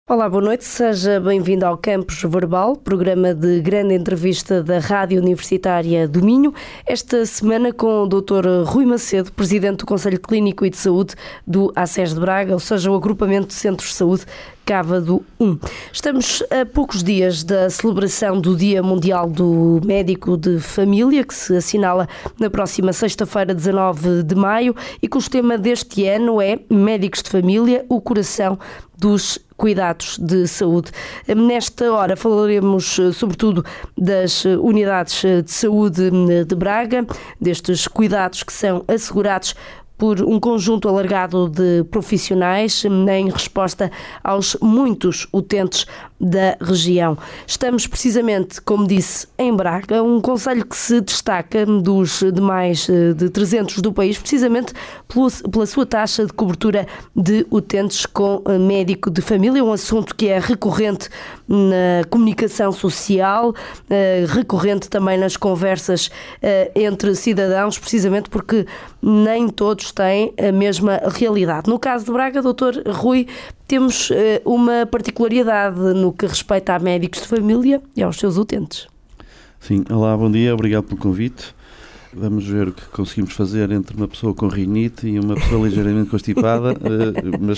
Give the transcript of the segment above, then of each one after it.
Olá, boa noite, seja bem-vindo ao Campus Verbal, programa de grande entrevista da Rádio Universitária do Minho, esta semana com o Dr. Rui Macedo, Presidente do Conselho Clínico e de Saúde do ACES de Braga, ou seja, o Agrupamento de Centros de Saúde Cávado 1. Estamos a poucos dias da celebração do Dia Mundial do Médico de Família, que se assinala na próxima sexta-feira, 19 de maio, e cujo tema deste ano é Médicos de Família, o coração dos cuidados de saúde. Nesta hora falaremos sobretudo das unidades de saúde de Braga, destes cuidados que são assegurados por um conjunto alargado de profissionais em resposta aos muitos utentes da região. Estamos precisamente, como disse, em Braga, um concelho que se destaca dos demais de 300 do país, precisamente pela sua taxa de cobertura de utentes com médico de família, um assunto que é recorrente na comunicação social, recorrente também nas conversas entre cidadãos, precisamente porque nem todos têm a mesma realidade. No caso de Braga, Dr. Rui, temos uma particularidade no que respeita a médicos de família e aos seus utentes. Sim, olá, bom dia, obrigado pelo convite. Vamos ver o que conseguimos fazer entre uma pessoa com rinite e uma pessoa ligeiramente constipada, mas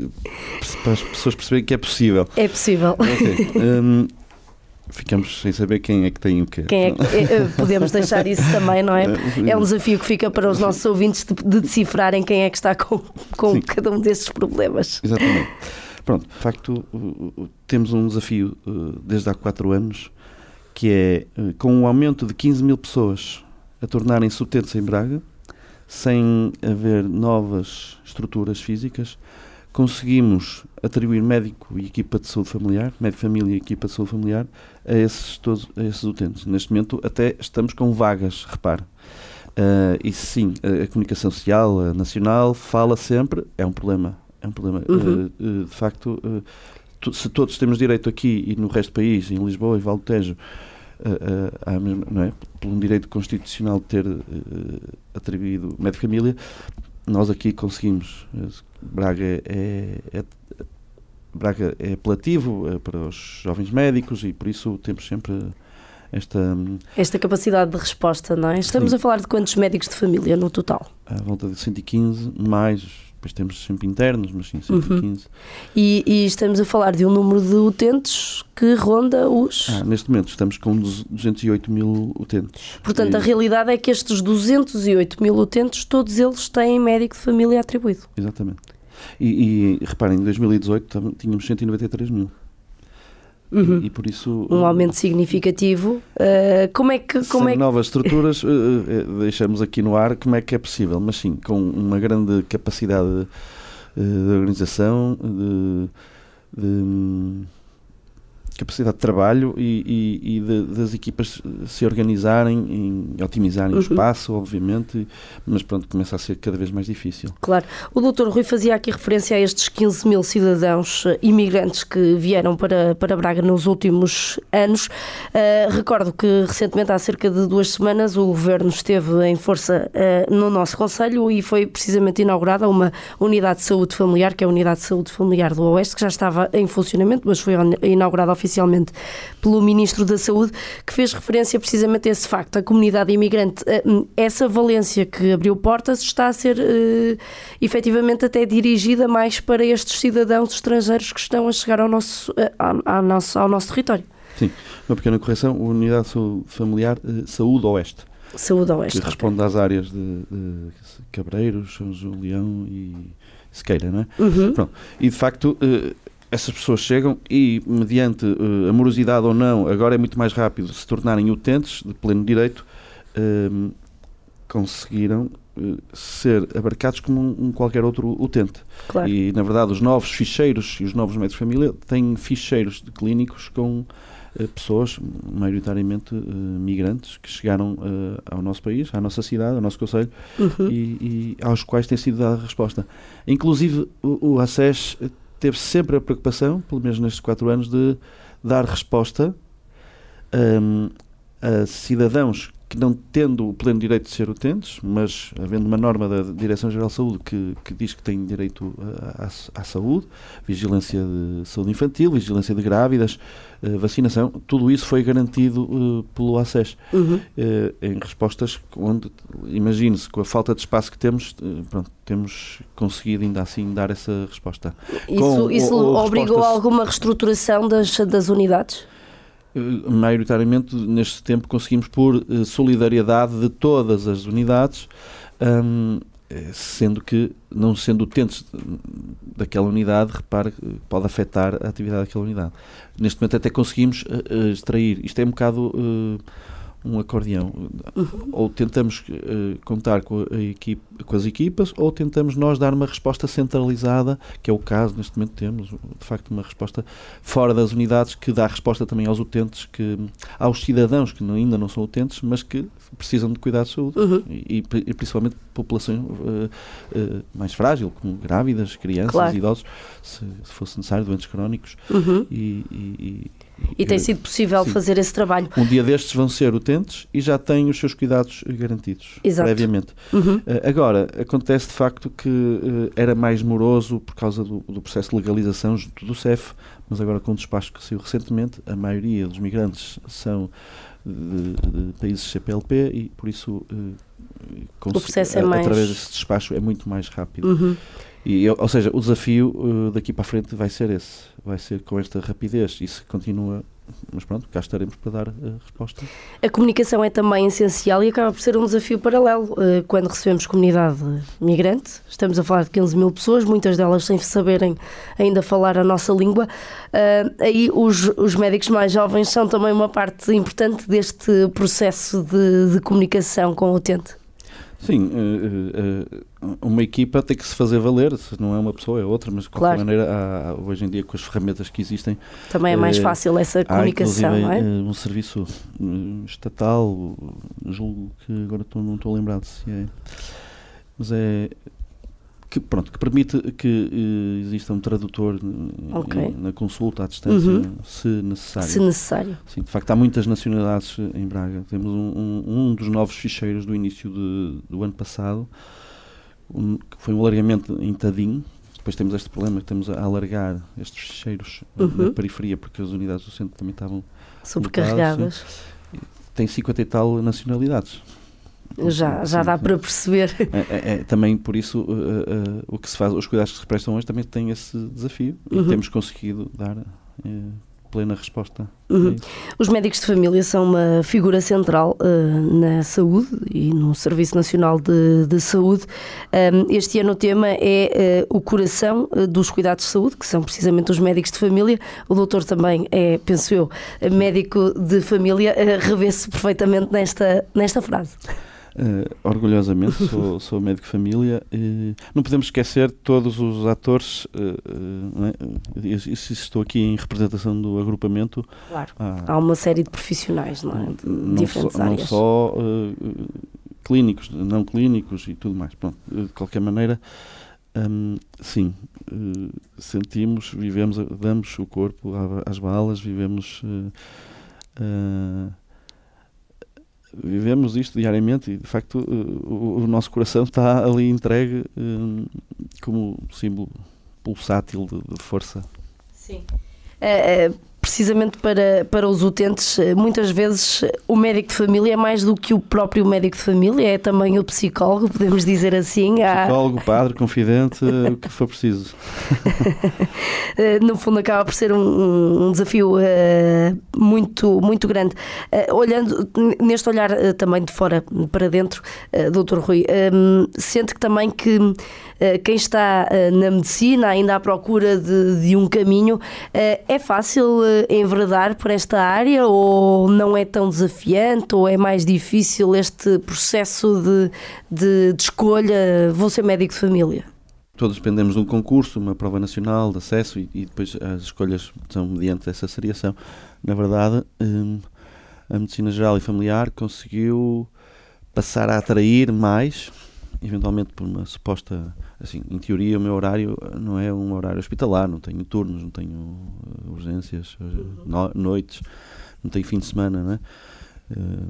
para as pessoas perceberem que é possível. É possível. Okay. Ficamos sem saber quem é que tem o quê. Podemos deixar isso também, não é? É um desafio que fica para os nossos ouvintes de decifrarem quem é que está com cada um destes problemas. Exatamente. Pronto, de facto, temos um desafio desde há 4 anos, que é, com um aumento de 15 mil pessoas a tornarem-se utentes em Braga, sem haver novas estruturas físicas, conseguimos atribuir médico e equipa de saúde familiar, médico família e equipa de saúde familiar, a esses utentes. Neste momento até estamos com vagas, repare. E sim, a comunicação social, a nacional, fala sempre, é um problema. Uhum. De facto, se todos temos direito aqui e no resto do país, em Lisboa e Vale do Tejo, não é? Por um direito constitucional de ter atribuído médico família, nós aqui conseguimos. Braga é apelativo para os jovens médicos e por isso temos sempre esta capacidade de resposta, não é? Estamos a falar de quantos médicos de família no total? À volta de 115, mais, depois temos sempre internos, mas sim, 115. Uhum. E estamos a falar de um número de utentes que ronda os... Neste momento estamos com 208 mil utentes. Portanto, a realidade é que estes 208 mil utentes, todos eles têm médico de família atribuído. Exatamente. E reparem, em 2018 tínhamos 193 mil. Uhum. E por isso... Um aumento significativo. Sem novas estruturas, deixamos aqui no ar como é que é possível, mas sim, com uma grande capacidade de organização, de capacidade de trabalho e das equipas se organizarem e otimizarem o espaço, obviamente, mas pronto, começa a ser cada vez mais difícil. Claro. O Dr. Rui fazia aqui referência a estes 15 mil cidadãos imigrantes que vieram para Braga nos últimos anos. Recordo que recentemente, há cerca de 2 semanas, o Governo esteve em força no nosso concelho e foi precisamente inaugurada uma unidade de saúde familiar, que é a Unidade de Saúde Familiar do Oeste, que já estava em funcionamento, mas foi inaugurada oficialmente pelo Ministro da Saúde, que fez referência precisamente a esse facto. A comunidade imigrante, essa valência que abriu portas, está a ser efetivamente até dirigida mais para estes cidadãos estrangeiros que estão a chegar ao nosso território. Sim, uma pequena correção, a Unidade de Saúde Familiar Saúde Oeste. Saúde Oeste. Que responde às áreas de Cabreiros, São Julião e Sequeira, não é? Uhum. Pronto. E de facto... essas pessoas chegam e, mediante a morosidade ou não, agora é muito mais rápido se tornarem utentes de pleno direito, conseguiram ser abarcados como um qualquer outro utente. Claro. E, na verdade, os novos ficheiros e os novos médicos de família têm ficheiros de clínicos com pessoas, maioritariamente migrantes, que chegaram ao nosso país, à nossa cidade, ao nosso concelho, e aos quais tem sido dada a resposta. Inclusive, o ACES teve sempre a preocupação, pelo menos nestes 4 anos, de dar resposta a cidadãos que não tendo o pleno direito de ser utentes, mas havendo uma norma da Direção-Geral de Saúde que diz que têm direito à saúde, vigilância de saúde infantil, vigilância de grávidas, vacinação, tudo isso foi garantido pelo ACES. Em respostas onde, imagine-se, com a falta de espaço que temos, temos conseguido ainda assim dar essa resposta. Isso obrigou a alguma reestruturação das unidades? Maioritariamente, neste tempo, conseguimos por solidariedade de todas as unidades, sendo que, não sendo utentes daquela unidade, repare, pode afetar a atividade daquela unidade. Neste momento até conseguimos extrair, isto é um bocado um acordeão, ou tentamos contar com as equipas, ou tentamos nós dar uma resposta centralizada, que é o caso, neste momento temos, de facto, uma resposta fora das unidades, que dá resposta também aos utentes, aos cidadãos que ainda não são utentes, mas que precisam de cuidados de saúde, e principalmente população mais frágil, como grávidas, crianças, claro, idosos, se fosse necessário, doentes crónicos, E tem sido possível fazer esse trabalho. Um dia destes vão ser utentes e já têm os seus cuidados garantidos, previamente. Agora, acontece de facto que era mais moroso por causa do processo de legalização junto do CEF, mas agora com o despacho que saiu recentemente, a maioria dos migrantes são de países CPLP e por isso o processo através desse despacho é muito mais rápido. Ou seja, o desafio daqui para a frente vai ser esse, vai ser com esta rapidez, e se continua, mas pronto, cá estaremos para dar a resposta. A comunicação é também essencial e acaba por ser um desafio paralelo. Quando recebemos comunidade migrante, estamos a falar de 15 mil pessoas, muitas delas sem saberem ainda falar a nossa língua, aí os médicos mais jovens são também uma parte importante deste processo de comunicação com o utente. Sim, uma equipa tem que se fazer valer, se não é uma pessoa é outra, mas de qualquer maneira, hoje em dia com as ferramentas que existem... Também é mais fácil essa comunicação, há, não é? Um serviço estatal, julgo que agora não estou a lembrar se é... Mas é... Que permite que exista um tradutor na consulta à distância, se necessário. Sim, de facto, há muitas nacionalidades em Braga. Temos um dos novos ficheiros do início do ano passado, que foi um alargamento em Tadim. Depois temos este problema que estamos a alargar estes ficheiros na periferia, porque as unidades do centro também estavam sobrecarregadas. Tem 50 e tal nacionalidades. Já dá para perceber. Também por isso o que se faz, os cuidados que se prestam hoje também têm esse desafio e temos conseguido dar plena resposta. Os médicos de família são uma figura central na saúde e no Serviço Nacional de Saúde. Este ano o tema é o coração dos cuidados de saúde, que são precisamente os médicos de família. O doutor também é, penso eu, médico de família, revê-se perfeitamente nesta frase. Orgulhosamente sou médico de família. Não podemos esquecer todos os atores, não é? Estou aqui em representação do agrupamento. Claro, há uma série de profissionais, não é? De diferentes áreas. Não só clínicos, não clínicos e tudo mais. Pronto, de qualquer maneira, sim, sentimos, vivemos, damos o corpo às balas, vivemos isto diariamente e, de facto, o nosso coração está ali entregue como símbolo pulsátil de força. Sim. Precisamente para os utentes, muitas vezes o médico de família é mais do que o próprio médico de família, é também o psicólogo, podemos dizer assim. Psicólogo, padre, confidente, o que for preciso. No fundo acaba por ser um desafio muito, muito grande. Olhando neste olhar também de fora para dentro, Dr. Rui, sente que também que quem está na medicina ainda à procura de um caminho, é fácil enveredar por esta área ou não é tão desafiante ou é mais difícil este processo de escolha, vou ser médico de família? Todos dependemos de um concurso, uma prova nacional de acesso e depois as escolhas são mediante essa seriação. Na verdade, a medicina geral e familiar conseguiu passar a atrair mais, eventualmente por uma suposta, assim, em teoria o meu horário não é um horário hospitalar, não tenho turnos, não tenho urgências, noites, não tenho fim de semana, não é?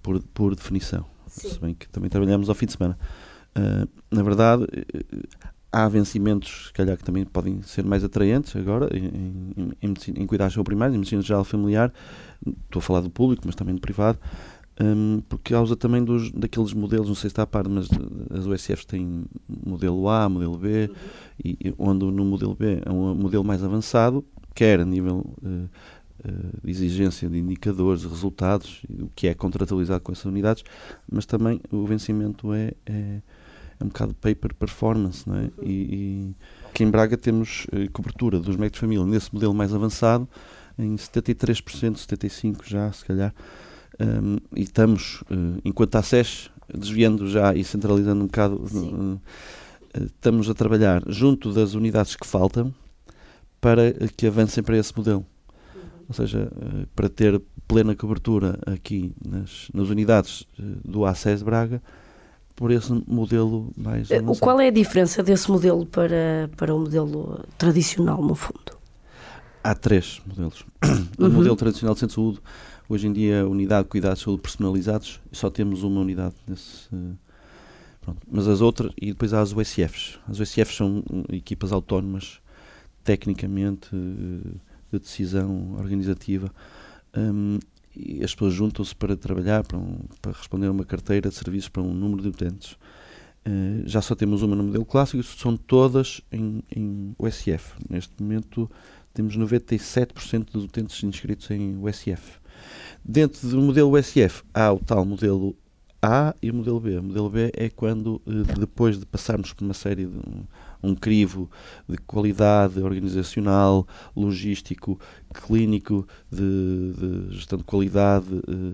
por definição. Sim. Se bem que também trabalhamos ao fim de semana. Na verdade, há vencimentos, se calhar, que também podem ser mais atraentes agora, em cuidados primários, em medicina geral familiar. Estou a falar do público, mas também do privado, por causa também daqueles modelos, não sei se está a par, mas as USFs têm modelo A, modelo B, e onde no modelo B é um modelo mais avançado, quer a nível de exigência de indicadores, de resultados, o que é contratualizado com essas unidades, mas também o vencimento é um bocado pay per performance, não é? E aqui em Braga temos cobertura dos médicos de família nesse modelo mais avançado em 73%, 75% já, se calhar, e estamos, enquanto a SES, desviando já e centralizando um bocado, estamos a trabalhar junto das unidades que faltam para que avancem para esse modelo. Ou seja, para ter plena cobertura aqui nas unidades do ACES Braga, por esse modelo mais avançado. Qual é a diferença desse modelo para o modelo tradicional, no fundo? Há 3 modelos. O modelo tradicional de centro de saúde, hoje em dia, a unidade de cuidados de saúde personalizados, só temos uma unidade nesse... Pronto. Mas as outras, e depois há as USFs. As USFs são equipas autónomas, tecnicamente, de decisão organizativa, e as pessoas juntam-se para trabalhar, para responder a uma carteira de serviços para um número de utentes. Já só temos uma no modelo clássico, são todas em USF. Neste momento temos 97% dos utentes inscritos em USF. Dentro do modelo USF há o tal modelo A e o modelo B. O modelo B é quando, depois de passarmos por uma série de um crivo de qualidade organizacional, logístico, clínico, de gestão de qualidade,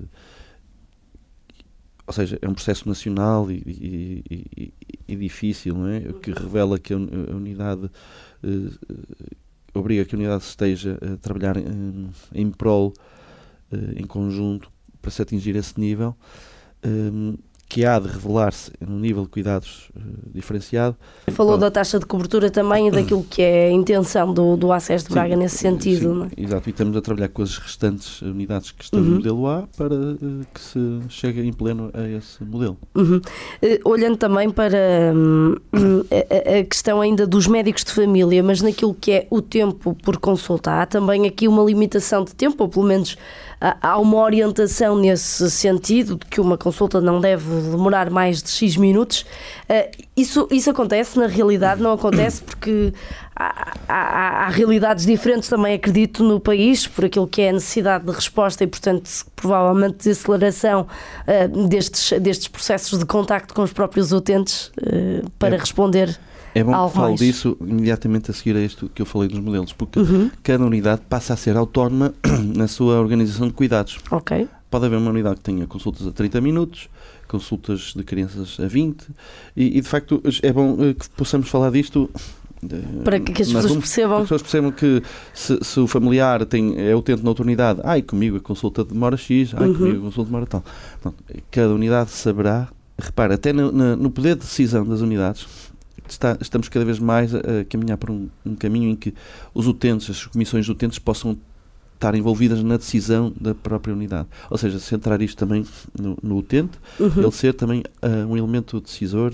ou seja, é um processo nacional e difícil, não é? Que revela que a unidade obriga que a unidade esteja a trabalhar em prol, em conjunto, para se atingir esse nível, que há de revelar-se num nível de cuidados diferenciado. Falou da taxa de cobertura também e daquilo que é a intenção do ACES de Braga nesse sentido. Sim, não é? Exato, e estamos a trabalhar com as restantes unidades que estão no modelo A para que se chegue em pleno a esse modelo. Olhando também para a questão ainda dos médicos de família, mas naquilo que é o tempo por consulta, há também aqui uma limitação de tempo, ou pelo menos há uma orientação nesse sentido, de que uma consulta não deve demorar mais de X minutos. Isso acontece na realidade? Não acontece porque há realidades diferentes também, acredito, no país, por aquilo que é a necessidade de resposta e, portanto, provavelmente de aceleração destes processos de contacto com os próprios utentes para responder. É bom que falo disso imediatamente a seguir a isto que eu falei dos modelos, porque cada unidade passa a ser autónoma na sua organização de cuidados. Ok. Pode haver uma unidade que tenha consultas a 30 minutos, consultas de crianças a 20, e de facto é bom que possamos falar disto para que as pessoas percebam. Para que as pessoas percebam que se o familiar é utente na outra unidade, comigo a consulta demora X, comigo a consulta demora tal. Pronto, cada unidade saberá, repara, até no poder de decisão das unidades, estamos cada vez mais a caminhar por um caminho em que os utentes, as comissões de utentes possam estar envolvidas na decisão da própria unidade. Ou seja, centrar isto também no utente, ele ser também um elemento decisor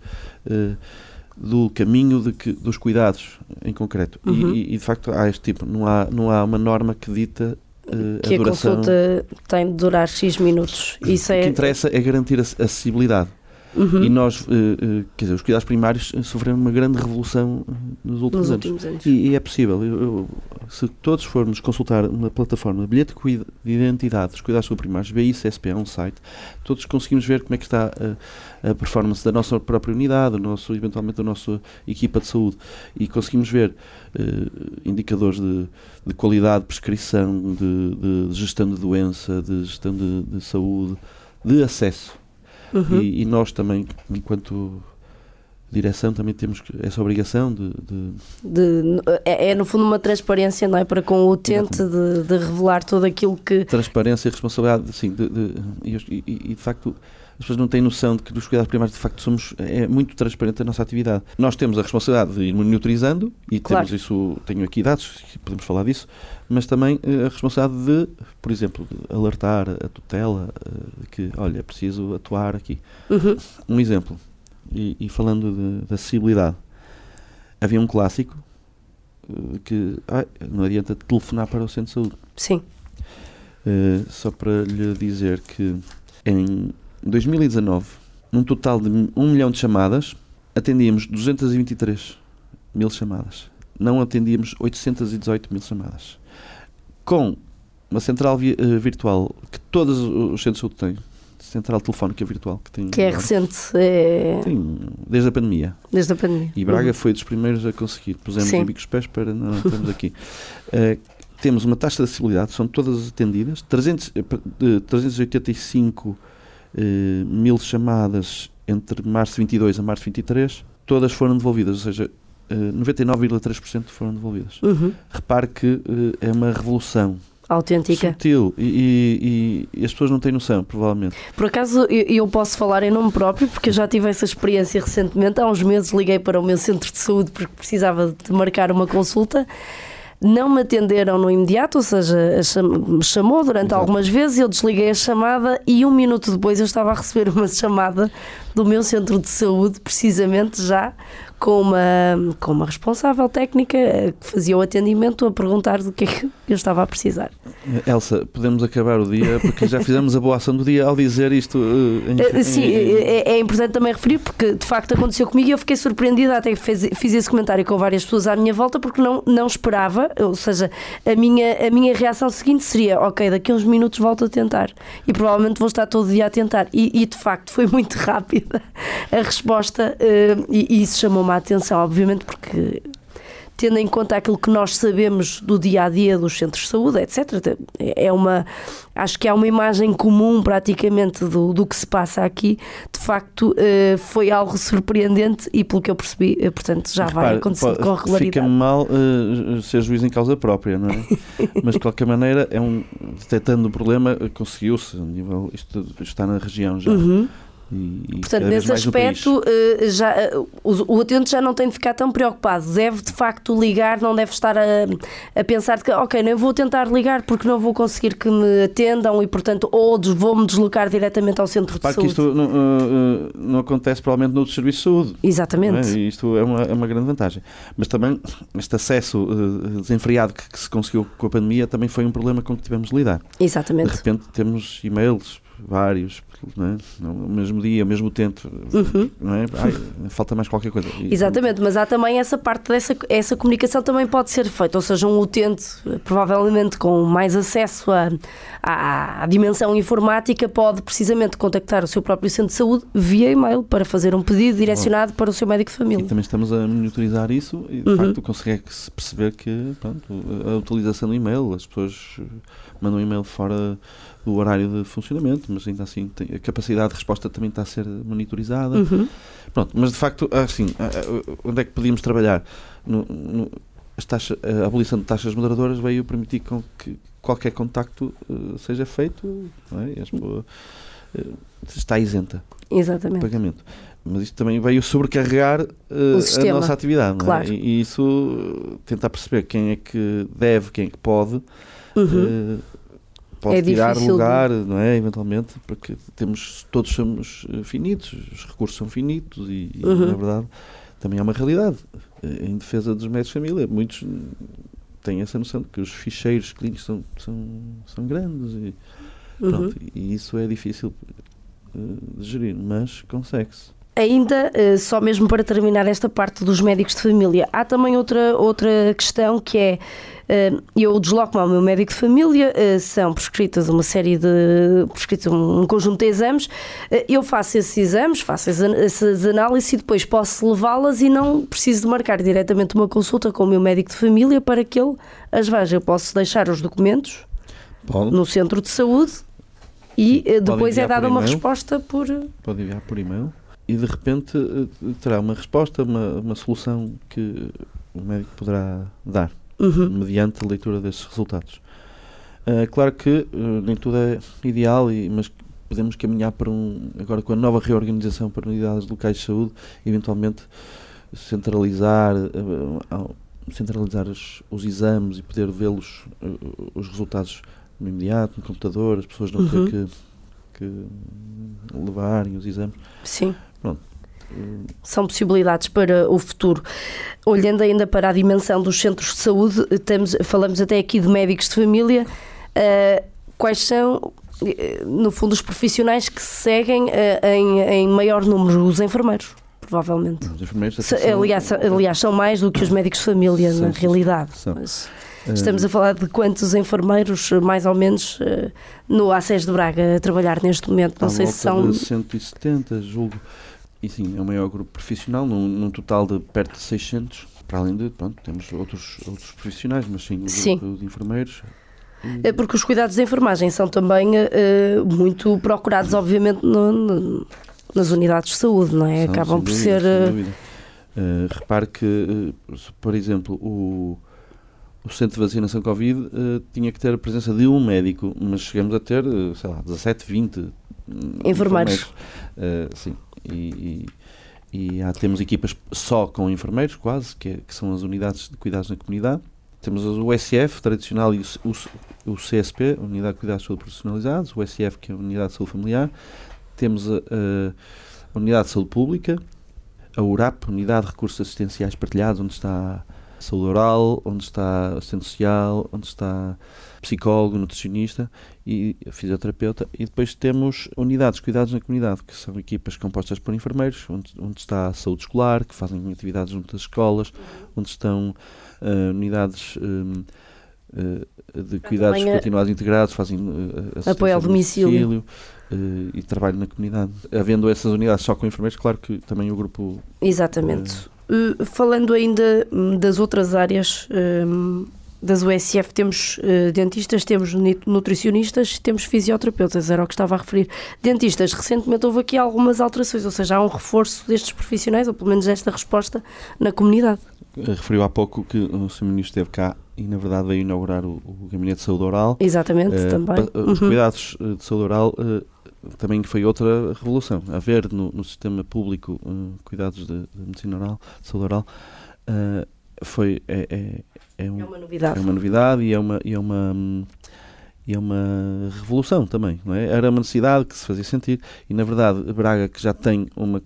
do caminho dos cuidados em concreto. E de facto há este tipo, não há uma norma que dita que a duração. Consulta tem de durar X minutos. Isso O que interessa é garantir a acessibilidade. E nós, quer dizer, os cuidados primários sofreram uma grande revolução nos últimos anos. E é possível, se todos formos consultar uma plataforma de bilhete de identidade dos cuidados primários, BICSP é um site, todos conseguimos ver como é que está a performance da nossa própria unidade, eventualmente da nossa equipa de saúde, e conseguimos ver indicadores de qualidade de prescrição, de gestão de doença, de gestão de saúde, de acesso. E nós também, enquanto direção, também temos essa obrigação é no fundo uma transparência, não é? Para com o utente de revelar tudo aquilo que... Transparência e responsabilidade, sim, e de facto pessoas não têm noção de que dos cuidados primários, de facto, é muito transparente a nossa atividade. Nós temos a responsabilidade de ir monitorizando, e temos isso, tenho aqui dados, podemos falar disso, mas também a responsabilidade de, por exemplo, de alertar a tutela que, olha, é preciso atuar aqui. Um exemplo, e falando de acessibilidade, havia um clássico que não adianta telefonar para o centro de saúde. Sim. Só para lhe dizer que em 2019, num total de 1 milhão de chamadas, atendíamos 223 mil chamadas. Não atendíamos 818 mil chamadas. Com uma central virtual que todos os centros de saúde têm, central telefónica virtual que tem... Que é recente. Sim, desde a pandemia. Desde a pandemia. E Braga foi dos primeiros a conseguir. Pusemos em bicos pés para... Não, estamos aqui. Temos uma taxa de acessibilidade, são todas atendidas, 385 mil chamadas entre março 22 a março 23, todas foram devolvidas, ou seja, 99,3% foram devolvidas. Repare que é uma revolução autêntica. Sutil e as pessoas não têm noção, provavelmente. Por acaso, eu posso falar em nome próprio, porque eu já tive essa experiência recentemente. Há uns meses liguei para o meu centro de saúde porque precisava de marcar uma consulta. Não me atenderam no imediato, ou seja, me chamou durante algumas vezes, eu desliguei a chamada e 1 minuto depois eu estava a receber uma chamada do meu centro de saúde, precisamente já com uma responsável técnica que fazia o atendimento, a perguntar do que é que eu estava a precisar. Elsa, podemos acabar o dia, porque já fizemos a boa ação do dia ao dizer isto. Sim, é importante também referir, porque de facto aconteceu comigo e eu fiquei surpreendida, até fiz esse comentário com várias pessoas à minha volta, porque não esperava, ou seja, a minha reação seguinte seria, ok, daqui a uns minutos volto a tentar, e provavelmente vou estar todo o dia a tentar, e de facto foi muito rápida a resposta, e isso chamou-me a atenção, obviamente, porque tendo em conta aquilo que nós sabemos do dia-a-dia dos centros de saúde, etc. Acho que há uma imagem comum praticamente do que se passa aqui. De facto, foi algo surpreendente e, pelo que eu percebi, portanto, já vai acontecer com regularidade. Fica-me mal ser juiz em causa própria, não é? Mas, de qualquer maneira, detectando o problema, conseguiu-se. Isto está na região já. Portanto, nesse aspecto, o utente já não tem de ficar tão preocupado. Deve, de facto, ligar, não deve estar a pensar que, ok, não vou tentar ligar porque não vou conseguir que me atendam e, portanto, ou vou-me deslocar diretamente ao centro de saúde. Que isto não acontece, provavelmente, noutros serviços de saúde. Exatamente. E isto é uma grande vantagem. Mas também, este acesso desenfreado que se conseguiu com a pandemia também foi um problema com que tivemos de lidar. Exatamente. De repente, temos e-mails vários, não é? No mesmo dia, ao mesmo tempo, não é? Falta mais qualquer coisa. Exatamente, mas há também essa parte essa comunicação também pode ser feita, ou seja, um utente provavelmente com mais acesso à dimensão informática pode precisamente contactar o seu próprio centro de saúde via e-mail para fazer um pedido direcionado para o seu médico de família. E também estamos a monitorizar isso e de facto consegue-se perceber que a utilização do e-mail, as pessoas mandam um e-mail fora do horário de funcionamento, mas ainda assim a capacidade de resposta também está a ser monitorizada. Pronto, mas de facto, assim, onde é que podíamos trabalhar? A abolição de taxas moderadoras veio permitir que qualquer contacto seja feito, não é? Está isenta. Exatamente. De pagamento. Mas isto também veio sobrecarregar a nossa atividade. Claro. Não é? E isso, tentar perceber quem é que deve, quem é que pode tirar lugar, não é? Eventualmente, porque todos somos finitos, os recursos são finitos e na verdade, também há uma realidade. Em defesa dos médicos de família, muitos têm essa noção de que os ficheiros clínicos são grandes e isso é difícil de gerir, mas consegue-se. Ainda, só mesmo para terminar esta parte dos médicos de família, há também outra questão que é, eu desloco-me ao meu médico de família, são prescritas um conjunto de exames, eu faço esses exames, faço essas análises e depois posso levá-las e não preciso de marcar diretamente uma consulta com o meu médico de família para que ele as veja. Eu posso deixar os documentos no centro de saúde e depois é dada uma resposta por... Pode enviar por e-mail. E de repente terá uma resposta, uma solução que o médico poderá dar, mediante a leitura desses resultados. Claro que nem tudo é ideal, mas podemos caminhar para agora com a nova reorganização para unidades locais de saúde, eventualmente centralizar os exames e poder vê-los, os resultados no imediato, no computador, as pessoas não ter que levarem os exames. Sim. Pronto. São possibilidades para o futuro. Olhando ainda para a dimensão dos centros de saúde, falamos até aqui de médicos de família. Quais são, no fundo, os profissionais que se seguem em maior número? Os enfermeiros, provavelmente. Os enfermeiros aliás, são mais do que os médicos de família, na realidade. Mas estamos a falar de quantos enfermeiros, mais ou menos, no ACES de Braga, a trabalhar neste momento? Não sei se são... 170, julgo. E sim, é o maior grupo profissional, num total de perto de 600. Para além de, temos outros profissionais, mas sim, o grupo de enfermeiros. Porque os cuidados de enfermagem são também muito procurados, obviamente, nas unidades de saúde, não é? Acabam por ser... repare que, por exemplo, o centro de vacinação Covid tinha que ter a presença de um médico, mas chegamos a ter, 17, 20 enfermeiros. Sim, temos equipas só com enfermeiros, quase, que são as unidades de cuidados na comunidade. Temos o USF tradicional e o CSP, a Unidade de Cuidados de Saúde Profissionalizados, o USF, que é a Unidade de Saúde Familiar. Temos a Unidade de Saúde Pública, a URAP, Unidade de Recursos Assistenciais Partilhados, onde está a saúde oral, onde está assistente social, onde está psicólogo, nutricionista e fisioterapeuta. E depois temos unidades de cuidados na comunidade, que são equipas compostas por enfermeiros, onde está a saúde escolar, que fazem atividades junto às escolas, onde estão unidades de cuidados continuados integrados, fazem apoio ao domicílio e trabalho na comunidade. Havendo essas unidades só com enfermeiros, claro que também o grupo... Exatamente. Falando ainda das outras áreas, das USF, temos dentistas, temos nutricionistas, temos fisioterapeutas, era o que estava a referir. Dentistas, recentemente houve aqui algumas alterações, ou seja, há um reforço destes profissionais, ou pelo menos esta resposta na comunidade. Referiu há pouco que o Sr. Ministro esteve cá e, na verdade, veio inaugurar o Gabinete de Saúde Oral. Exatamente, também. Os cuidados de saúde oral também foi outra revolução. Haver no sistema público cuidados de medicina oral, de saúde oral, é uma novidade. É uma novidade e é uma revolução também, não é? Era uma necessidade que se fazia sentir e, na verdade, Braga, que já tem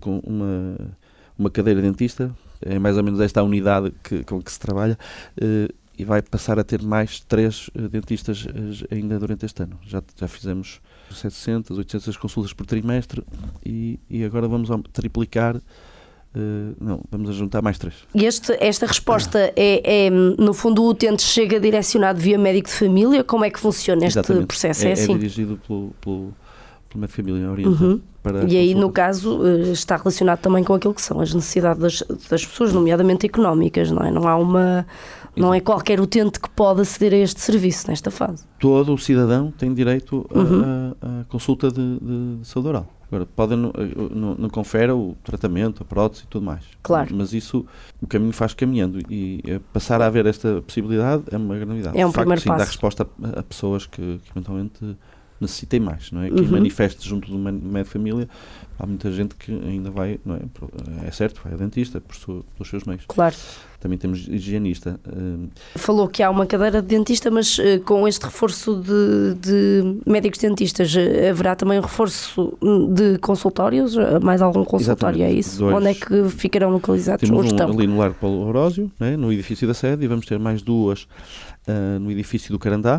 uma cadeira de dentista, é mais ou menos esta a unidade com que se trabalha, e vai passar a ter mais 3 dentistas ainda durante este ano. Já fizemos 700, 800 consultas por trimestre e agora vamos triplicar. Vamos a juntar mais 3. E esta resposta é, no fundo, o utente chega direcionado via médico de família? Como é que funciona este processo? É dirigido pelo médico de família, orientado para e aí, no caso, está relacionado também com aquilo que são as necessidades das pessoas, nomeadamente económicas, não é? Não é qualquer utente que pode aceder a este serviço nesta fase. Todo o cidadão tem direito à consulta de saúde oral. Agora, não confere o tratamento, a prótese e tudo mais. Claro. Mas isso, o caminho faz caminhando e passar a haver esta possibilidade é uma grande novidade. É um primeiro passo. Dá resposta a pessoas que eventualmente necessitem mais, não é? Que manifeste junto do médico de família. Há muita gente que ainda vai, não é? É certo, vai ao dentista pelos seus meios. Claro. Também temos higienista. Falou que há uma cadeira de dentista, mas com este reforço de médicos dentistas, haverá também um reforço de consultórios? Mais algum consultório? Exatamente. É isso? Onde é que ficarão localizados? Temos ali no Largo Paulo Orósio, né, no edifício da sede, e vamos ter mais 2 no edifício do Carandá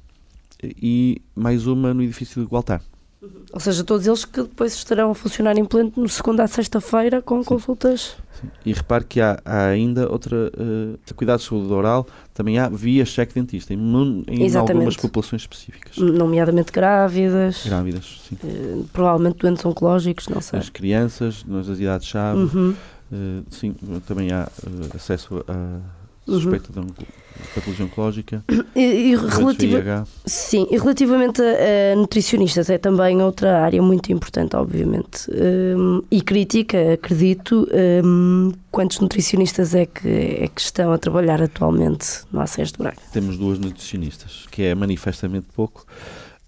e mais uma no edifício do Gualtar. Ou seja, todos eles que depois estarão a funcionar em pleno no segunda à sexta-feira com consultas. Sim. E repare que há ainda outra cuidado de saúde oral, também há via cheque dentista em algumas populações específicas. Nomeadamente grávidas. Grávidas, sim. Provavelmente doentes oncológicos, não sei. As crianças, nas idades chave. Sim, também há acesso a suspeita de patologia oncológica. E relativamente a nutricionistas, é também outra área muito importante, obviamente, e crítica, acredito. Quantos nutricionistas é que estão a trabalhar atualmente no ACES de Braga? Temos 2 nutricionistas, que é manifestamente pouco,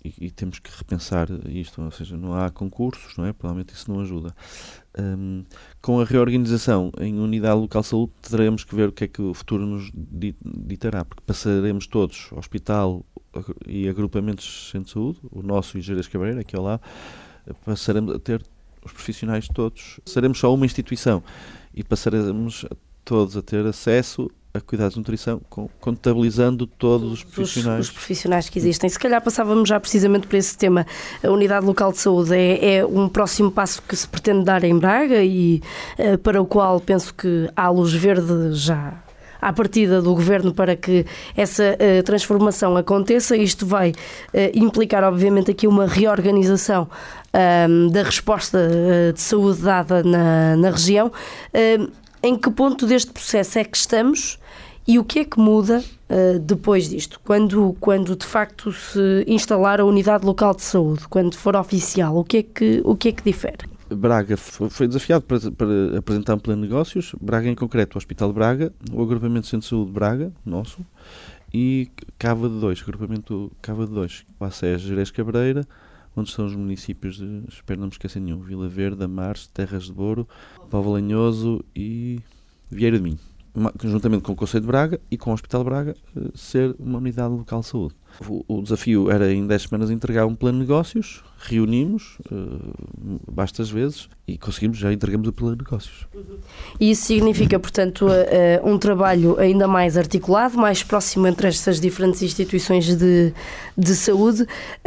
e temos que repensar isto, ou seja, não há concursos, não é? Provavelmente isso não ajuda. Com a reorganização em unidade local de saúde, teremos que ver o que é que o futuro nos ditará, porque passaremos todos, hospital e agrupamentos de centro de saúde, o nosso e Gerês Cabreira, aqui ao lado, passaremos a ter os profissionais todos, seremos só uma instituição e passaremos todos a ter acesso a cuidados de nutrição, contabilizando todos os profissionais. Os profissionais que existem. Se calhar passávamos já precisamente para esse tema. A unidade local de saúde é um próximo passo que se pretende dar em Braga e para o qual penso que há luz verde já à partida do Governo para que essa transformação aconteça. Isto vai implicar, obviamente, aqui uma reorganização da resposta de saúde dada na região. Em que ponto deste processo é que estamos e o que é que muda depois disto? Quando de facto se instalar a unidade local de saúde, quando for oficial, o que é que difere? Braga foi desafiado para apresentar um plano de negócios. Braga em concreto, o Hospital de Braga, o agrupamento de Centro de Saúde de Braga, nosso, e Cava de 2, agrupamento Cava de 2, o ACES Gerês Cabreira, onde estão os municípios de, espero não me esquecer nenhum, Vila Verde, Amares, Terras de Boro, Póvoa de Lanhoso e Vieira de Minho. Juntamente com o Concelho de Braga e com o Hospital de Braga, ser uma unidade local de saúde. O desafio era em 10 semanas entregar um plano de negócios, reunimos bastas vezes e já entregamos o plano de negócios. E isso significa, portanto, um trabalho ainda mais articulado, mais próximo entre estas diferentes instituições de saúde.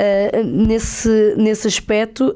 Nesse aspecto,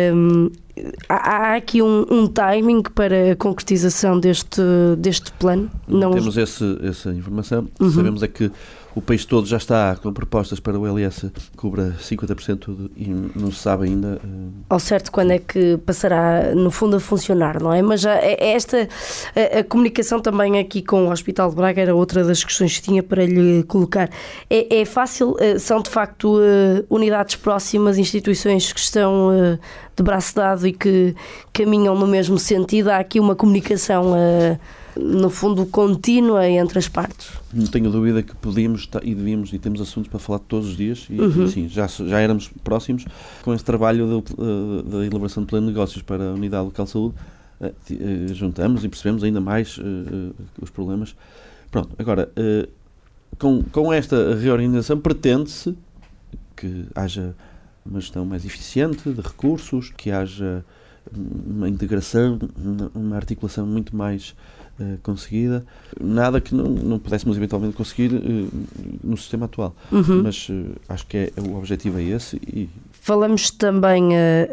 há aqui um timing para a concretização deste plano? Não temos essa informação. Sabemos é que o país todo já está com propostas para o LS que cubra 50% e não se sabe ainda. Ao certo, quando é que passará, no fundo, a funcionar, não é? Mas já a comunicação também aqui com o Hospital de Braga era outra das questões que tinha para lhe colocar. É fácil? São, de facto, unidades próximas, instituições que estão de braço dado e que caminham no mesmo sentido? Há aqui uma comunicação no fundo contínua entre as partes? Não tenho dúvida que podíamos e devíamos, e temos assuntos para falar todos os dias e sim, já éramos próximos com esse trabalho da elaboração de plano de negócios para a unidade local de saúde. Juntamos e percebemos ainda mais os problemas. Pronto, agora com esta reorganização pretende-se que haja uma gestão mais eficiente de recursos, que haja uma integração, uma articulação muito mais conseguida, nada que não pudéssemos eventualmente conseguir no sistema atual, mas acho que o objetivo é esse. E falamos também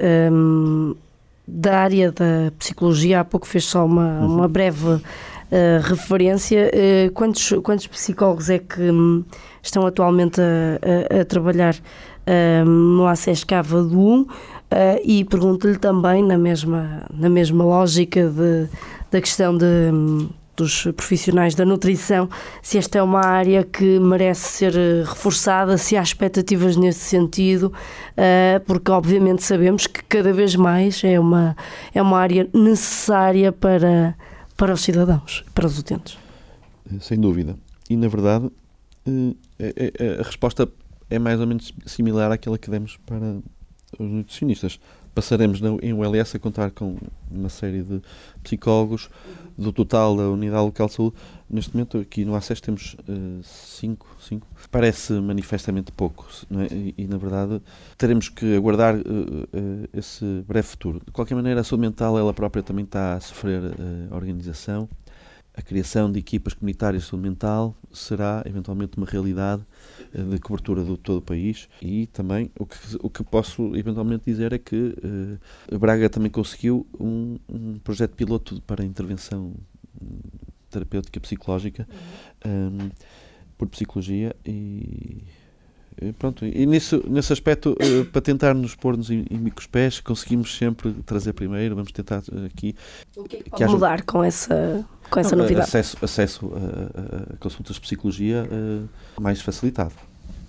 da área da psicologia, há pouco fez só uma breve referência. Quantos psicólogos é que estão atualmente a trabalhar no ACES Cava do 1? E pergunto-lhe também, na mesma lógica da questão dos profissionais da nutrição, se esta é uma área que merece ser reforçada, se há expectativas nesse sentido, porque obviamente sabemos que cada vez mais é uma área necessária para os cidadãos, para os utentes. Sem dúvida. E, na verdade, a resposta é mais ou menos similar àquela que demos para os nutricionistas. Passaremos em ULS a contar com uma série de psicólogos. Do total da unidade local de saúde, neste momento aqui no ACES temos 5. Parece manifestamente pouco, não é? E na verdade teremos que aguardar esse breve futuro. De qualquer maneira, a saúde mental ela própria também está a sofrer organização. A criação de equipas comunitárias de saúde mental será eventualmente uma realidade de cobertura de todo o país e também o que posso eventualmente dizer é que Braga também conseguiu um projeto piloto para a intervenção terapêutica psicológica por psicologia e pronto, e nesse aspecto, para tentar nos pôr-nos em bicos pés, conseguimos sempre trazer primeiro, vamos tentar aqui... O que é que pode mudar com essa novidade? Acesso a consultas de psicologia mais facilitado.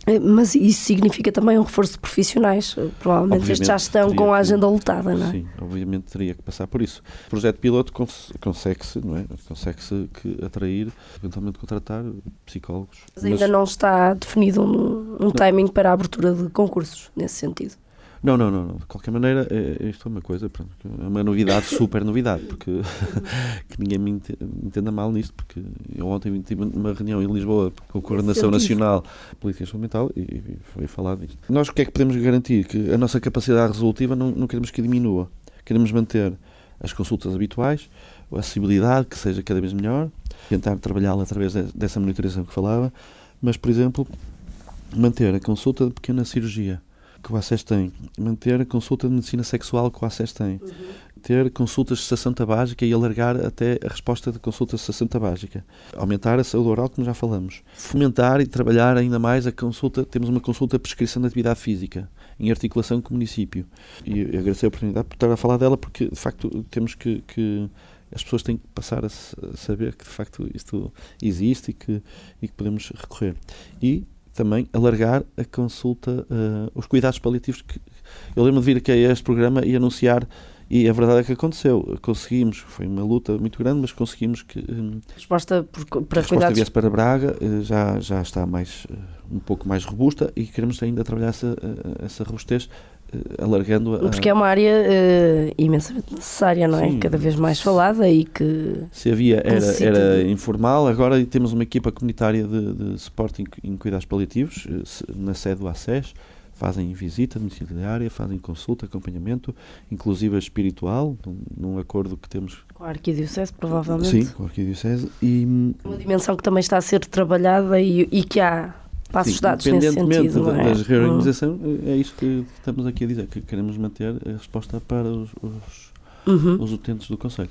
Mas isso significa também um reforço de profissionais. Provavelmente Obviamente, estes já estão com a agenda lotada, não é? Sim, obviamente teria que passar por isso. O projeto piloto consegue-se, não é? Consegue-se atrair, eventualmente contratar psicólogos. Mas ainda não está definido um timing para a abertura de concursos, nesse sentido. Não. De qualquer maneira, isto é uma coisa, pronto, é uma novidade, super novidade, porque que ninguém me entenda mal nisto, porque eu ontem tive uma reunião em Lisboa com a Coordenação Nacional de Política Fundamental e foi falado disto. Nós o que é que podemos garantir? Que a nossa capacidade resolutiva não queremos que diminua. Queremos manter as consultas habituais, a acessibilidade que seja cada vez melhor, tentar trabalhá-la através dessa monitorização que falava, mas, por exemplo, manter a consulta de pequena cirurgia que o ACES tem, manter a consulta de medicina sexual que o ACES tem, ter consultas de estação tabágica e alargar até a resposta de consultas de estação tabágica, aumentar a saúde oral, como já falamos, fomentar e trabalhar ainda mais a consulta, temos uma consulta de prescrição de atividade física, em articulação com o município, e agradecer a oportunidade por estar a falar dela, porque de facto temos que as pessoas têm que passar a saber que de facto isto existe e que podemos recorrer. E também alargar a consulta, os cuidados paliativos. Eu lembro de vir aqui a este programa e anunciar, e a verdade é que aconteceu. Conseguimos, foi uma luta muito grande, mas conseguimos que a resposta viesse para Braga já está um pouco mais robusta e queremos ainda trabalhar essa robustez, alargando porque é uma área imensamente necessária, não é? Sim, cada vez mais falada e que... Se havia, era informal, agora temos uma equipa comunitária de suporte em cuidados paliativos, na sede do ACES, fazem visita domiciliária, fazem consulta, acompanhamento, inclusive espiritual, num acordo que temos... Com a Arquidiocese, provavelmente. Sim, com a Arquidiocese. Uma dimensão que também está a ser trabalhada e que há... passos dados nesse sentido. Independentemente da reorganização, é isso que estamos aqui a dizer, que queremos manter a resposta para os utentes do Conselho.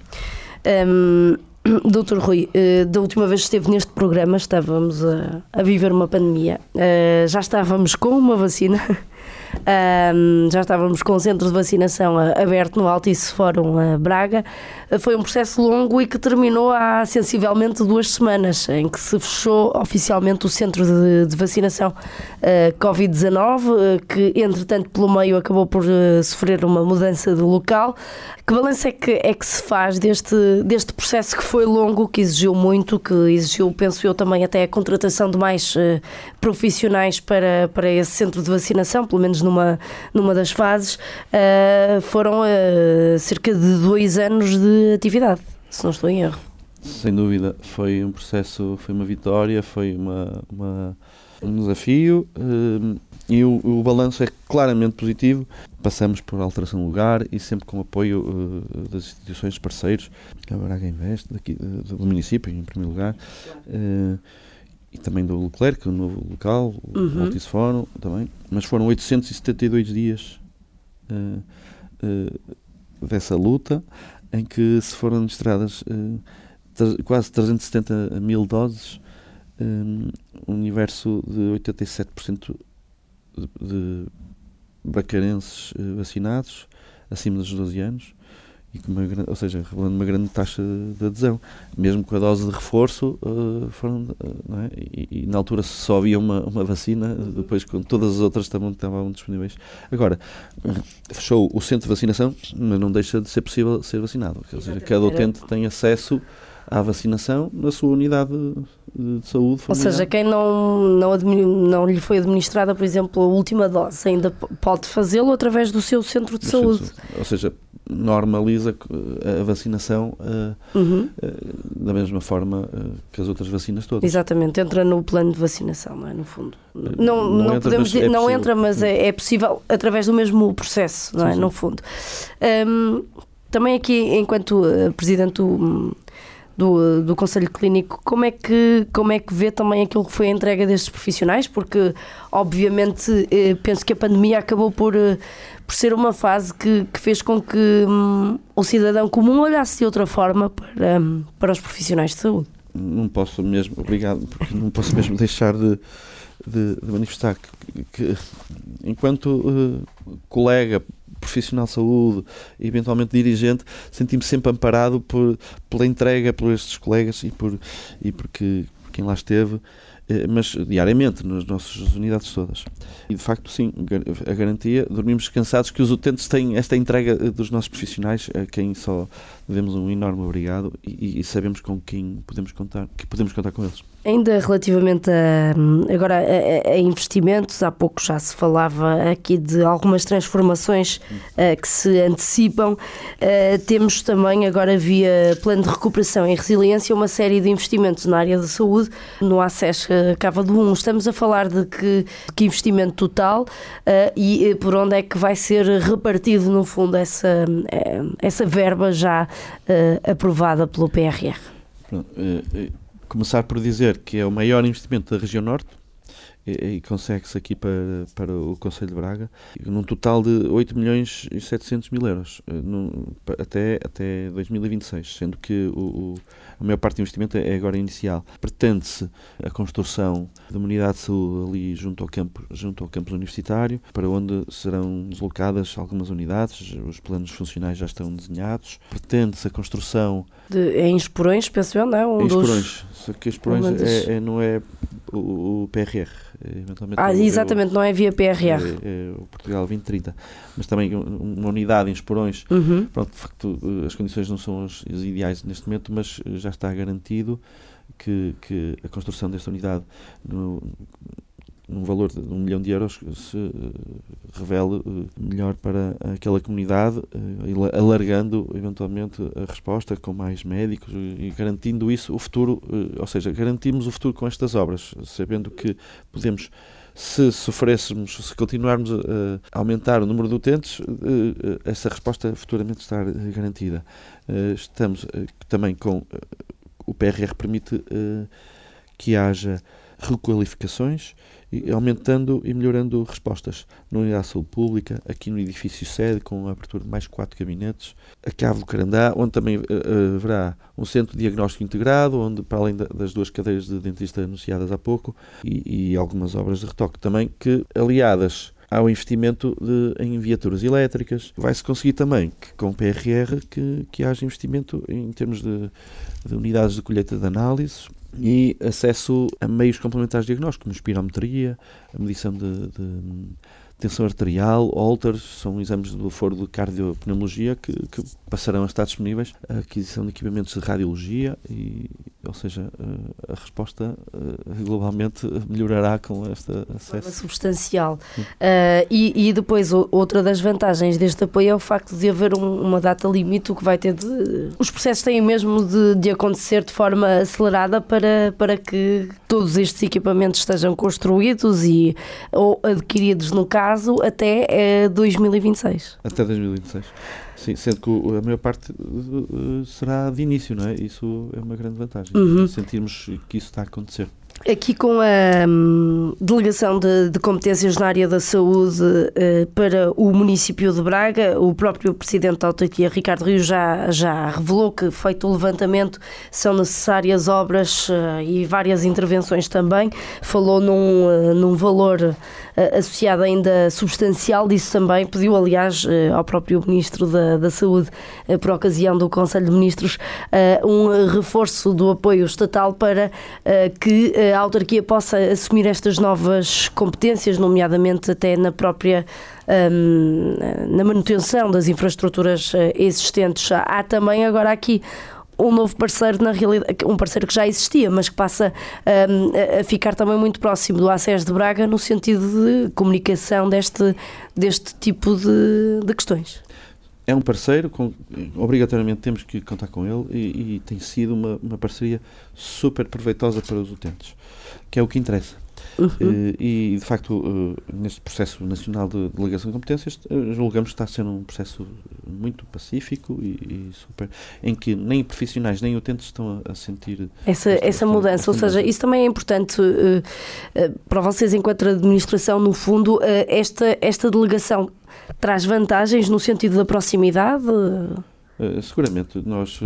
Dr. Rui, da última vez que esteve neste programa estávamos a viver uma pandemia. Já estávamos com uma vacina, já estávamos com o centro de vacinação aberto no Altice Fórum Braga. Foi um processo longo e que terminou há sensivelmente 2 semanas, em que se fechou oficialmente o centro de vacinação Covid-19, que entretanto pelo meio acabou por sofrer uma mudança de local. Que balanço é que se faz deste processo que foi longo, que exigiu muito, que exigiu, penso eu, também até a contratação de mais profissionais para esse centro de vacinação, pelo menos numa das fases. Foram cerca de 2 anos de atividade, se não estou em erro. Sem dúvida, foi um processo, foi uma vitória, foi um desafio, e o balanço é claramente positivo. Passamos por alteração de lugar e sempre com apoio das instituições parceiros, a Braga Invest, do município, em primeiro lugar, e também do Leclerc, o novo local, o Altice Fórum também. Mas foram 872 dias dessa luta, em que se foram administradas quase 370 mil doses, um universo de 87% de bracarenses vacinados acima dos 12 anos, e ou seja, revelando uma grande taxa de adesão. Mesmo com a dose de reforço, não é? E na altura só havia uma vacina, depois com todas as outras estavam disponíveis. Agora, fechou o centro de vacinação, mas não deixa de ser possível ser vacinado. Ou seja, cada utente tem acesso à vacinação na sua unidade de saúde familiar. Ou seja, quem não lhe foi administrada, por exemplo, a última dose, ainda pode fazê-lo através do seu centro de saúde. Ou seja, normaliza a vacinação da mesma forma que as outras vacinas todas. Exatamente, entra no plano de vacinação, não é? No fundo. Não podemos dizer, não entra, mas é possível através do mesmo processo, não é? Sim. No fundo. Também aqui, enquanto Presidente do Conselho Clínico, como é que vê também aquilo que foi a entrega destes profissionais? Porque, obviamente, penso que a pandemia acabou por ser uma fase que fez com que o cidadão comum olhasse de outra forma para os profissionais de saúde. Não posso mesmo, obrigado, porque não posso mesmo deixar de manifestar que enquanto colega, profissional de saúde, eventualmente dirigente, senti-me sempre amparado pela entrega por estes colegas e por quem lá esteve, mas diariamente nas nossas unidades todas. E de facto, sim, a garantia, dormimos descansados, que os utentes têm esta entrega dos nossos profissionais, a quem só devemos um enorme obrigado e sabemos com quem podemos contar, que podemos contar com eles. Ainda relativamente a investimentos, há pouco já se falava aqui de algumas transformações que se antecipam. Temos também agora, via Plano de Recuperação e Resiliência, uma série de investimentos na área da saúde, no ACES Cava do 1. Estamos a falar de que investimento total e por onde é que vai ser repartido, no fundo, essa verba já aprovada pelo PRR? Pronto, começar por dizer que é o maior investimento da região norte e consegue-se aqui para o Concelho de Braga, num total de 8.700.000 euros até 2026, sendo que a maior parte do investimento é agora inicial. Pretende-se a construção de uma unidade de saúde ali junto ao campus universitário, para onde serão deslocadas algumas unidades, os planos funcionais já estão desenhados. Pretende-se a construção... em Esporões, penso eu, não é? Em Esporões, só que Esporões não é o PRR. Exatamente, não é via PRR. É o Portugal 2030. Mas também uma unidade em Esporões. Pronto, de facto, as condições não são as ideais neste momento, mas já está garantido que a construção desta unidade num valor de 1 milhão de euros se revele melhor para aquela comunidade, alargando eventualmente a resposta com mais médicos e garantindo isso o futuro, ou seja, garantimos o futuro com estas obras, sabendo que podemos, se continuarmos a aumentar o número de utentes, essa resposta futuramente está garantida. Estamos também com o PRR permite que haja requalificações, aumentando e melhorando respostas na unidade de saúde pública, aqui no edifício sede, com a abertura de mais 4 gabinetes, a Cave do Carandá, onde também haverá um centro de diagnóstico integrado, onde, para além das 2 cadeiras de dentista anunciadas há pouco, e algumas obras de retoque também, que, aliadas ao investimento em viaturas elétricas, vai-se conseguir também que, com o PRR, que haja investimento em termos de unidades de colheita de análises e acesso a meios complementares de diagnóstico, como espirometria, a medição de tensão arterial, Holters, são exames do foro de cardiopneumologia que passarão a estar disponíveis, a aquisição de equipamentos de radiologia, ou seja, a resposta globalmente melhorará com este acesso. Substancial. E depois, outra das vantagens deste apoio é o facto de haver uma data limite, o que vai ter os processos têm mesmo de acontecer de forma acelerada para que todos estes equipamentos estejam construídos ou adquiridos, no caso, até 2026. Até 2026. Sim, sendo que a maior parte será de início, não é? Isso é uma grande vantagem. Sentirmos que isso está a acontecer. Aqui com a delegação de competências na área da saúde para o município de Braga, o próprio Presidente da Autarquia, Ricardo Rio, já revelou que, feito o levantamento, são necessárias obras e várias intervenções também. Falou num valor associado ainda substancial disso também. Pediu, aliás, ao próprio Ministro da Saúde, por ocasião do Conselho de Ministros, um reforço do apoio estatal para que a autarquia possa assumir estas novas competências, nomeadamente até na própria na manutenção das infraestruturas existentes. Há também agora aqui um novo parceiro, na realidade, um parceiro que já existia, mas que passa a ficar também muito próximo do ACES de Braga, no sentido de comunicação deste tipo de questões. É um parceiro, obrigatoriamente temos que contar com ele e tem sido uma parceria super proveitosa para os utentes, que é o que interessa. E, de facto, neste processo nacional de delegação de competências, julgamos que está a ser um processo muito pacífico e super, em que nem profissionais nem utentes estão a sentir essa mudança. Ou seja, isso também é importante para vocês, enquanto administração, no fundo, esta delegação traz vantagens no sentido da proximidade? Seguramente.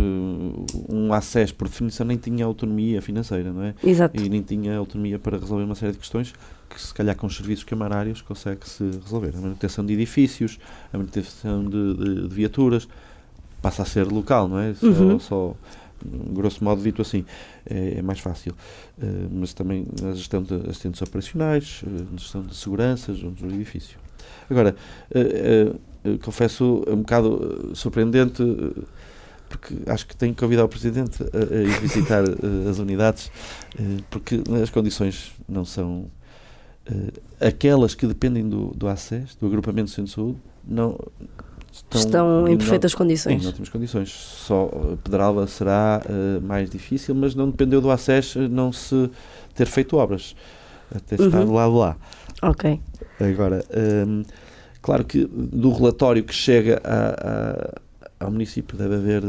Um ACES, por definição, nem tinha autonomia financeira, não é? Exato. E nem tinha autonomia para resolver uma série de questões que, se calhar, com os serviços camarários consegue-se resolver. A manutenção de edifícios, a manutenção de viaturas, passa a ser local, não é? Só grosso modo dito assim, é mais fácil. Mas também a gestão de assistentes operacionais, a gestão de segurança junto do edifício. Agora, confesso, é um bocado surpreendente, porque acho que tenho que convidar o Presidente a ir visitar as unidades, porque as condições não são aquelas que dependem do ACES, do Agrupamento de Centro de Saúde, não estão em perfeitas condições. Em ótimas condições. Só Pedralva será mais difícil, mas não dependeu do ACES não se ter feito obras, até estar do lado lá. Ok. Agora, claro que do relatório que chega ao município deve haver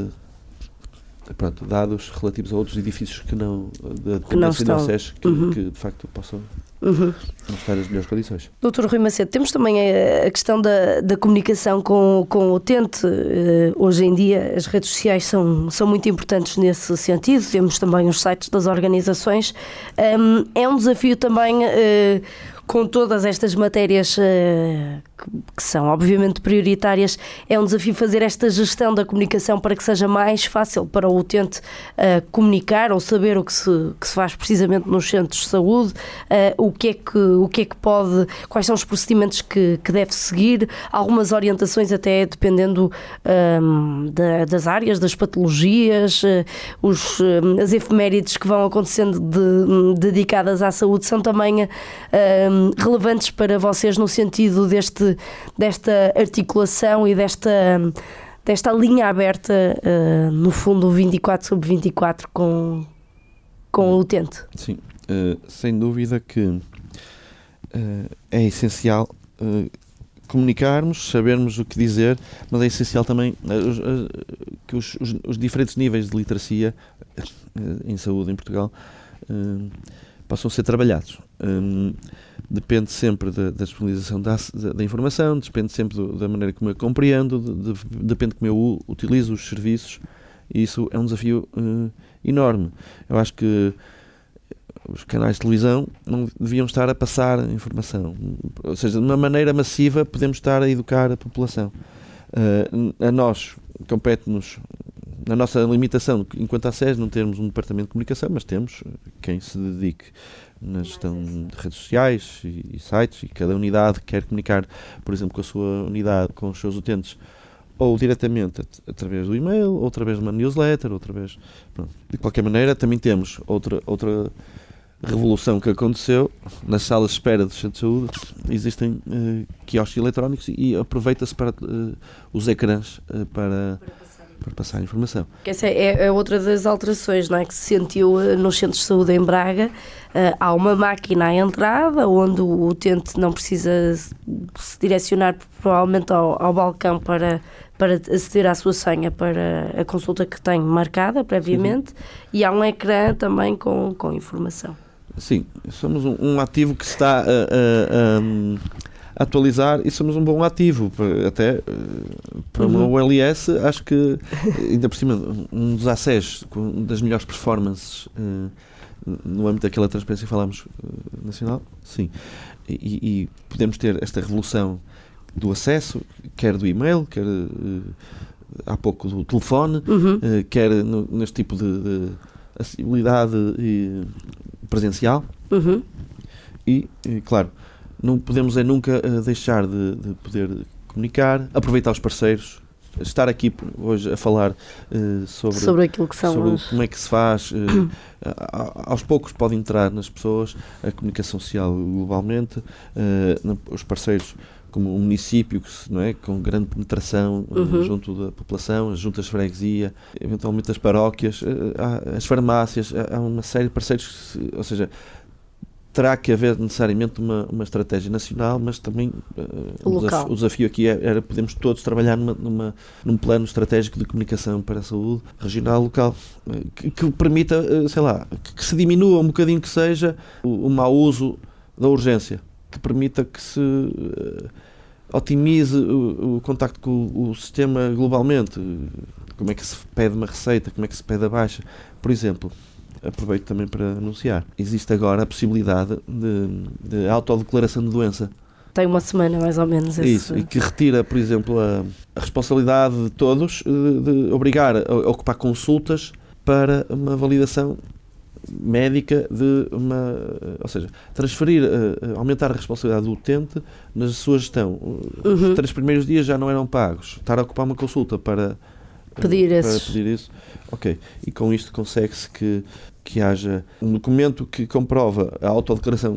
dados relativos a outros edifícios que não da dependência do ACES que de facto possam mostrar as melhores condições. Dr. Rui Macedo, temos também a questão da comunicação com o utente. Hoje em dia as redes sociais são muito importantes nesse sentido, temos também os sites das organizações. É um desafio também, com todas estas matérias que são obviamente prioritárias, é um desafio fazer esta gestão da comunicação para que seja mais fácil para o utente comunicar ou saber o que se faz precisamente nos centros de saúde, o que é que pode, quais são os procedimentos que deve seguir, algumas orientações até dependendo das áreas, das patologias, as efemérides que vão acontecendo dedicadas à saúde são também relevantes para vocês no sentido desta articulação e desta linha aberta, no fundo 24/24 com o utente. Sim, sem dúvida que é essencial comunicarmos, sabermos o que dizer, mas é essencial também que os diferentes níveis de literacia em saúde em Portugal possam ser trabalhados. Depende sempre da disponibilização da informação, depende sempre da maneira como eu compreendo, depende como eu utilizo os serviços, e isso é um desafio enorme. Eu acho que os canais de televisão não deviam estar a passar informação, ou seja, de uma maneira massiva podemos estar a educar a população. A nós, compete-nos, na nossa limitação, enquanto a SES, não termos um departamento de comunicação, mas temos quem se dedique na gestão de redes sociais e sites, e cada unidade quer comunicar, por exemplo, com a sua unidade, com os seus utentes, ou diretamente através do e-mail, ou através de uma newsletter, ou através... Pronto. De qualquer maneira, também temos outra revolução que aconteceu nas salas de espera dos centros de saúde. Existem quiosques eletrónicos e aproveita-se para os ecrãs para passar a informação. Essa é outra das alterações, não é, que se sentiu nos centros de saúde em Braga. Há uma máquina à entrada onde o utente não precisa se direcionar provavelmente ao balcão para aceder à sua senha para a consulta que tem marcada previamente, e há um ecrã também com informação. Sim, somos um ativo que se está a atualizar, e somos um bom ativo até para uma OLS. Acho que ainda por cima um dos ACES das melhores performances no âmbito daquela transparência que falámos nacional, sim, e podemos ter esta revolução do acesso, quer do e-mail, quer há pouco do telefone, quer neste tipo de acessibilidade presencial, e claro, não podemos nunca deixar de poder comunicar, aproveitar os parceiros, estar aqui hoje a falar sobre aquilo que são como é que se faz. Aos poucos pode entrar nas pessoas a comunicação social globalmente, os parceiros como o município, não é, com grande penetração junto da população, as juntas de freguesia, eventualmente as paróquias, as farmácias, há uma série de parceiros, ou seja, terá que haver necessariamente uma estratégia nacional, mas também o desafio aqui era podermos todos trabalhar num plano estratégico de comunicação para a saúde regional, local, que permita, sei lá, que se diminua um bocadinho que seja o mau uso da urgência, que permita que se otimize o contacto com o sistema globalmente. Como é que se pede uma receita, como é que se pede a baixa, por exemplo. Aproveito também para anunciar. Existe agora a possibilidade de autodeclaração de doença. Tem uma semana, mais ou menos. Isso, e que retira, por exemplo, a responsabilidade de todos de obrigar a ocupar consultas para uma validação médica ou seja, transferir, aumentar a responsabilidade do utente na sua gestão. Os 3 primeiros dias já não eram pagos. Estar a ocupar uma consulta para pedir isso. Ok. E com isto consegue-se que haja um documento que comprova a autodeclaração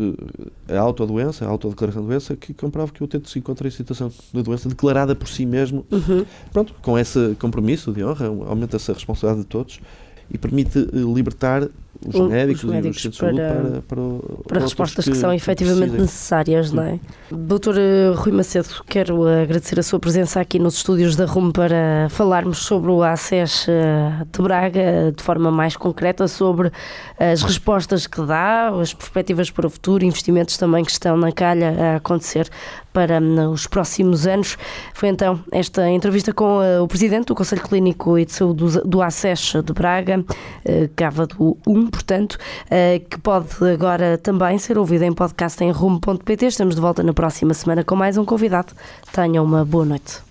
de doença, que comprova que o utente se encontra em situação de doença declarada por si mesmo. Pronto, com esse compromisso de honra, aumenta-se a responsabilidade de todos e permite libertar os médicos e os centros de saúde para respostas que são efetivamente necessárias, não é? Doutor Rui Macedo, quero agradecer a sua presença aqui nos estúdios da RUM para falarmos sobre o ACES de Braga de forma mais concreta, sobre as respostas que dá, as perspectivas para o futuro, investimentos também que estão na calha a acontecer para os próximos anos. Foi então esta entrevista com o Presidente do Conselho Clínico e de Saúde do ACES de Braga, Cávado 1, portanto, que pode agora também ser ouvido em podcast em rumo.pt. Estamos de volta na próxima semana com mais um convidado. Tenham uma boa noite.